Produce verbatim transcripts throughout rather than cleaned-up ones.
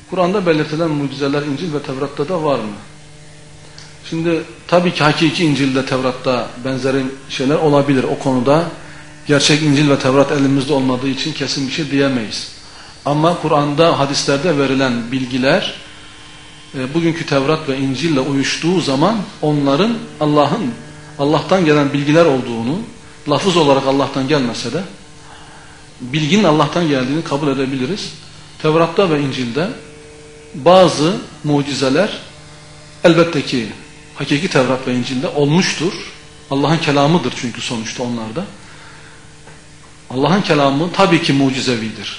Kur'an'da belirtilen mucizeler İncil ve Tevrat'ta da var mı? Şimdi tabii ki hakiki İncil'de, Tevrat'ta benzeri şeyler olabilir. O konuda gerçek İncil ve Tevrat elimizde olmadığı için kesin bir şey diyemeyiz. Ama Kur'an'da, hadislerde verilen bilgiler e, bugünkü Tevrat ve İncil'le uyuştuğu zaman onların Allah'ın, Allah'tan gelen bilgiler olduğunu, lafız olarak Allah'tan gelmese de bilginin Allah'tan geldiğini kabul edebiliriz. Tevrat'ta ve İncil'de bazı mucizeler elbette ki hakiki Tevrat ve İncil'de olmuştur. Allah'ın kelamıdır çünkü sonuçta onlarda. Allah'ın kelamı tabii ki mucizevidir.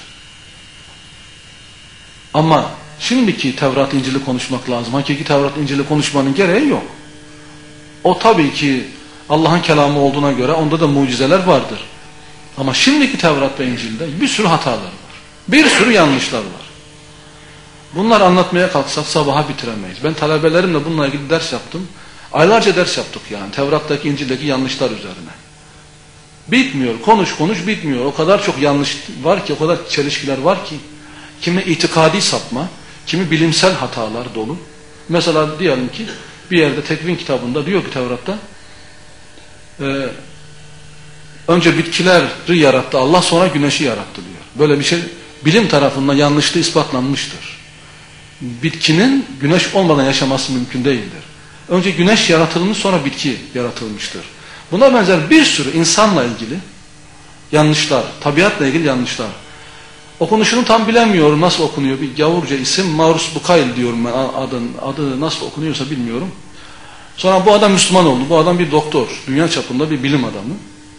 Ama şimdiki Tevrat İncil'i konuşmak lazım. Hakiki Tevrat İncil'i konuşmanın gereği yok. O tabii ki Allah'ın kelamı olduğuna göre onda da mucizeler vardır. Ama şimdiki Tevrat ve İncil'de bir sürü hatalar var. Bir sürü yanlışlar var. Bunları anlatmaya kalksak sabaha bitiremeyiz. Ben talebelerimle bununla ilgili ders yaptım. Aylarca ders yaptık yani Tevrat'taki, İncil'deki yanlışlar üzerine. Bitmiyor. Konuş konuş bitmiyor. O kadar çok yanlış var ki, o kadar çelişkiler var ki. Kimi itikadi sapma, kimi bilimsel hatalar dolu. Mesela diyelim ki bir yerde Tekvin kitabında diyor ki Tevrat'ta e, önce bitkileri yarattı Allah, sonra güneşi yarattı diyor. Böyle bir şey bilim tarafından yanlışlığı ispatlanmıştır. Bitkinin güneş olmadan yaşaması mümkün değildir. Önce güneş yaratılmış, sonra bitki yaratılmıştır. Buna benzer bir sürü insanla ilgili yanlışlar, tabiatla ilgili yanlışlar. Okunuşunu tam bilemiyorum nasıl okunuyor. Bir gavurca isim Marus Bukail diyorum ben, adın, adı nasıl okunuyorsa bilmiyorum. Sonra bu adam Müslüman oldu. Bu adam bir doktor. Dünya çapında bir bilim adamı.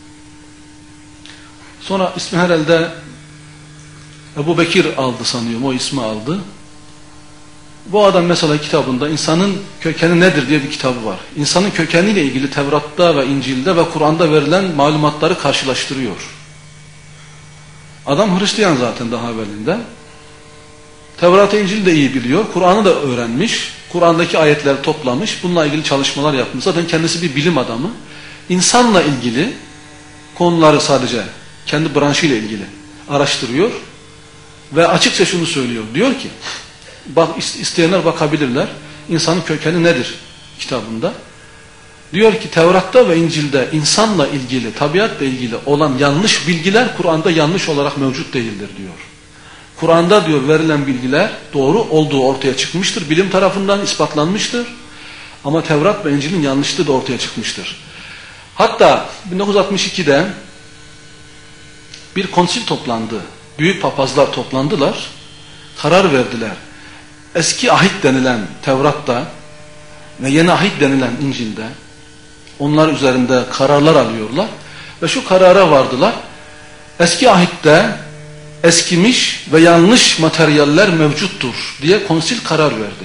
Sonra ismi herhalde Ebu Bekir aldı sanıyorum. O ismi aldı. Bu adam mesela kitabında insanın kökeni nedir diye bir kitabı var. İnsanın kökeniyle ilgili Tevrat'ta ve İncil'de ve Kur'an'da verilen malumatları karşılaştırıyor. Adam Hristiyan zaten daha evvelinde. Tevrat'ı, İncil'i de iyi biliyor. Kur'an'ı da öğrenmiş. Kur'an'daki ayetleri toplamış. Bununla ilgili çalışmalar yapmış. Zaten kendisi bir bilim adamı. İnsanla ilgili konuları sadece kendi branşıyla ilgili araştırıyor. Ve açıkça şunu söylüyor. Diyor ki, bak, isteyenler bakabilirler. İnsanın kökeni nedir kitabında. Diyor ki Tevrat'ta ve İncil'de insanla ilgili, tabiatla ilgili olan yanlış bilgiler Kur'an'da yanlış olarak mevcut değildir diyor. Kur'an'da diyor verilen bilgiler doğru olduğu ortaya çıkmıştır. Bilim tarafından ispatlanmıştır. Ama Tevrat ve İncil'in yanlışlığı da ortaya çıkmıştır. Hatta bin dokuz yüz altmış ikide bir konsil toplandı. Büyük papazlar toplandılar. Karar verdiler. Eski ahit denilen Tevrat'ta ve yeni ahit denilen İncil'de onlar üzerinde kararlar alıyorlar. Ve şu karara vardılar. Eski ahitte eskimiş ve yanlış materyaller mevcuttur diye konsil karar verdi.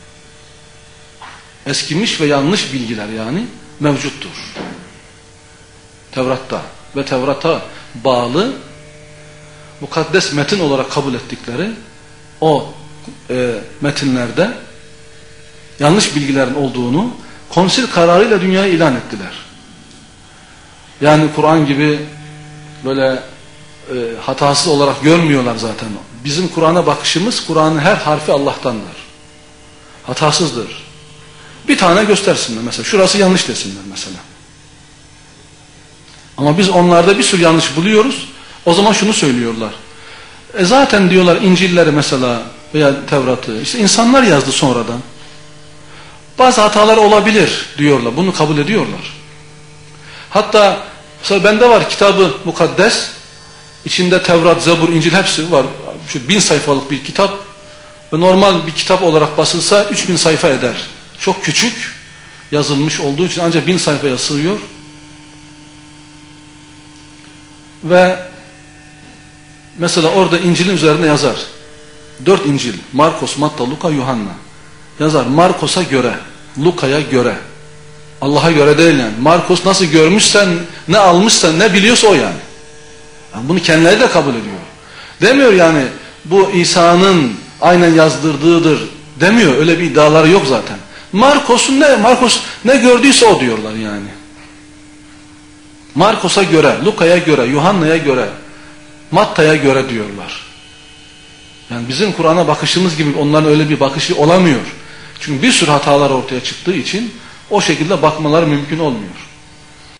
Eskimiş ve yanlış bilgiler yani mevcuttur. Tevrat'ta ve Tevrat'a bağlı mukaddes metin olarak kabul ettikleri o e, metinlerde yanlış bilgilerin olduğunu konsil kararıyla dünyaya ilan ettiler. Yani Kur'an gibi böyle e, hatasız olarak görmüyorlar zaten. Bizim Kur'an'a bakışımız, Kur'an'ın her harfi Allah'tandır. Hatasızdır. Bir tane göstersinler mesela. Şurası yanlış desinler mesela. Ama biz onlarda bir sürü yanlış buluyoruz. O zaman şunu söylüyorlar. E zaten diyorlar İncil'leri mesela veya Tevrat'ı işte insanlar yazdı sonradan. Bazı hatalar olabilir diyorlar. Bunu kabul ediyorlar. Hatta mesela bende var kitabı mukaddes. İçinde Tevrat, Zebur, İncil hepsi var. Şu bin sayfalık bir kitap. Ve normal bir kitap olarak basılsa üç bin sayfa eder. Çok küçük yazılmış olduğu için ancak bin sayfaya sığıyor. Ve mesela orada İncil'in üzerine yazar. Dört İncil. Markos, Matta, Luka, Yuhanna. Yazar. Markos'a göre, Luka'ya göre. Allah'a göre değil yani. Markos nasıl görmüşsen, ne almışsan, ne biliyorsa o yani. Yani bunu kendileri de kabul ediyor. Demiyor yani bu İsa'nın aynen yazdırdığıdır demiyor. Öyle bir iddiaları yok zaten. Markos'un ne? Markos ne gördüyse o diyorlar yani. Markos'a göre, Luka'ya göre, Yuhanna'ya göre, Matta'ya göre diyorlar. Yani bizim Kur'an'a bakışımız gibi onların öyle bir bakışı olamıyor. Çünkü bir sürü hatalar ortaya çıktığı için o şekilde bakmaları mümkün olmuyor.